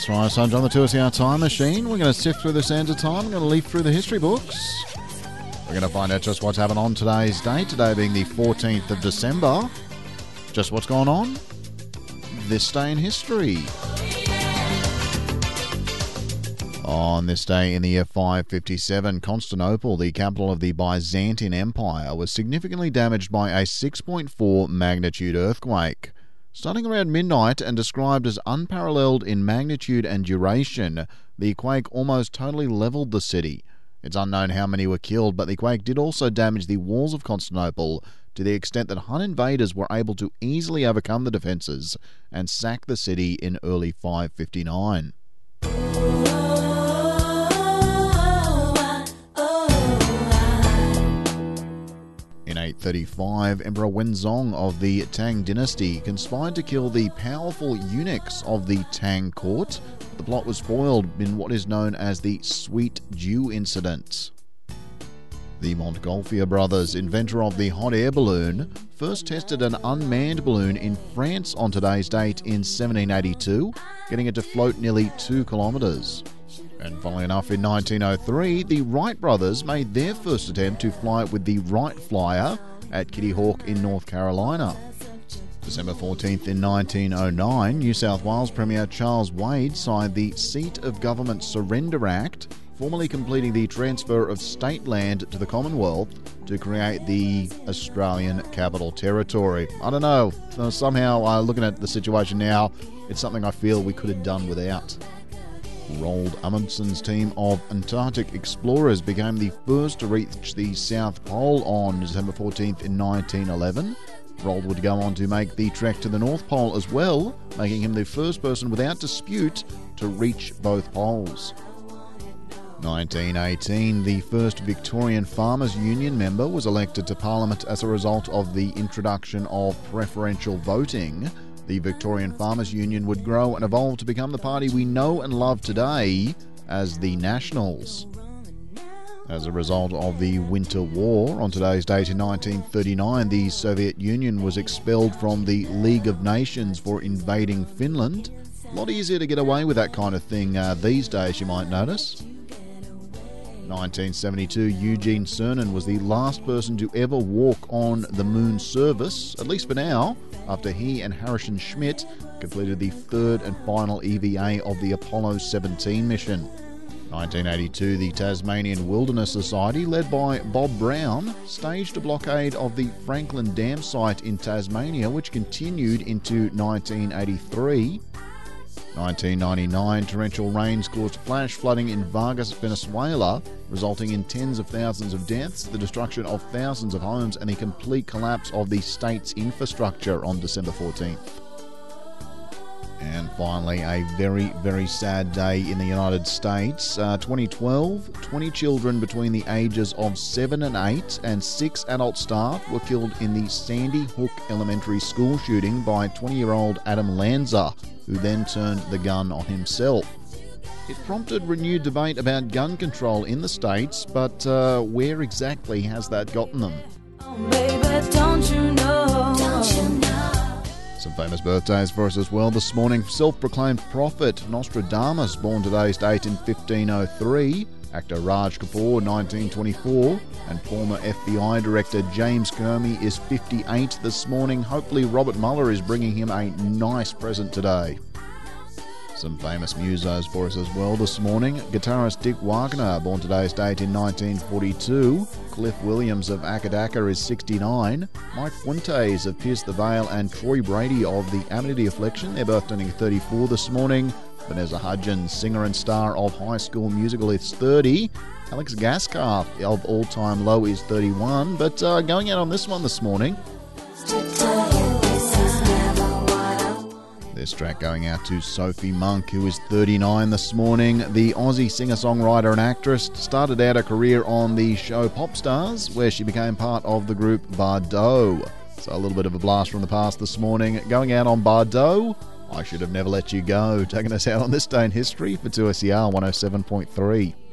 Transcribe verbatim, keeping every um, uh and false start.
That's right, so on the two S E R Time Machine. We're going to sift through the sands of time. We're going to leaf through the history books. We're going to find out just what's happening on today's date, today being the fourteenth of December. Just what's going on this day in history. On this day in the year five fifty-seven, Constantinople, the capital of the Byzantine Empire, was significantly damaged by a six point four magnitude earthquake. Starting around midnight and described as unparalleled in magnitude and duration, the quake almost totally levelled the city. It's unknown how many were killed, but the quake did also damage the walls of Constantinople to the extent that Hun invaders were able to easily overcome the defences and sack the city in early five fifty-nine. In eight thirty-five, Emperor Wenzong of the Tang dynasty conspired to kill the powerful eunuchs of the Tang court. The plot was foiled in what is known as the Sweet Dew Incident. The Montgolfier brothers, inventor of the hot air balloon, first tested an unmanned balloon in France on today's date in seventeen eighty-two, getting it to float nearly two kilometres. And funnily enough, in nineteen oh three, the Wright brothers made their first attempt to fly with the Wright Flyer at Kitty Hawk in North Carolina. December fourteenth in nineteen oh nine, New South Wales Premier Charles Wade signed the Seat of Government Surrender Act, formally completing the transfer of state land to the Commonwealth to create the Australian Capital Territory. I don't know, somehow uh, looking at the situation now, it's something I feel we could have done without. Roald Amundsen's team of Antarctic explorers became the first to reach the South Pole on December fourteenth in nineteen eleven. Roald would go on to make the trek to the North Pole as well, making him the first person without dispute to reach both poles. nineteen eighteen, the first Victorian Farmers Union member was elected to Parliament as a result of the introduction of preferential voting. The Victorian Farmers Union would grow and evolve to become the party we know and love today as the Nationals. As a result of the Winter War, on today's date in nineteen thirty-nine, the Soviet Union was expelled from the League of Nations for invading Finland. A lot easier to get away with that kind of thing uh, these days, you might notice. nineteen seventy-two, Eugene Cernan was the last person to ever walk on the moon surface, at least for now, after he and Harrison Schmitt completed the third and final E V A of the Apollo seventeen mission. nineteen eighty-two, the Tasmanian Wilderness Society, led by Bob Brown, staged a blockade of the Franklin Dam site in Tasmania, which continued into nineteen eighty-three. nineteen ninety-nine, torrential rains caused flash flooding in Vargas, Venezuela, resulting in tens of thousands of deaths, the destruction of thousands of homes, and the complete collapse of the state's infrastructure on December fourteenth. And finally, a very, very sad day in the United States. Uh, twenty twelve, twenty children between the ages of seven and eight and six adult staff were killed in the Sandy Hook Elementary School shooting by twenty-year-old Adam Lanza, who then turned the gun on himself. It prompted renewed debate about gun control in the States, but uh, where exactly has that gotten them? Oh, baby, don't you know? Don't you know? Some famous birthdays for us as well this morning. Self-proclaimed prophet Nostradamus, born today's date in fifteen oh three. Actor Raj Kapoor, nineteen twenty-four. And former F B I Director James Comey is fifty-eight this morning. Hopefully Robert Mueller is bringing him a nice present today. Some famous musos for us as well this morning. Guitarist Dick Wagner, born today's date in nineteen forty-two. Cliff Williams of Akadaka is sixty-nine. Mike Fuentes of Pierce the Veil and Troy Brady of the Amity Affliction, they're both turning thirty-four this morning. Vanessa Hudgens, singer and star of High School Musical, is thirty. Alex Gascar of All Time Low is thirty-one. But uh, going out on this one this morning, this track going out to Sophie Monk, who is thirty-nine this morning. The Aussie singer-songwriter and actress started out her career on the show Pop Stars, where she became part of the group Bardot. So a little bit of a blast from the past this morning. Going out on Bardot, I Should Have Never Let You Go. Taking us out on this day in history for two S E R one oh seven point three.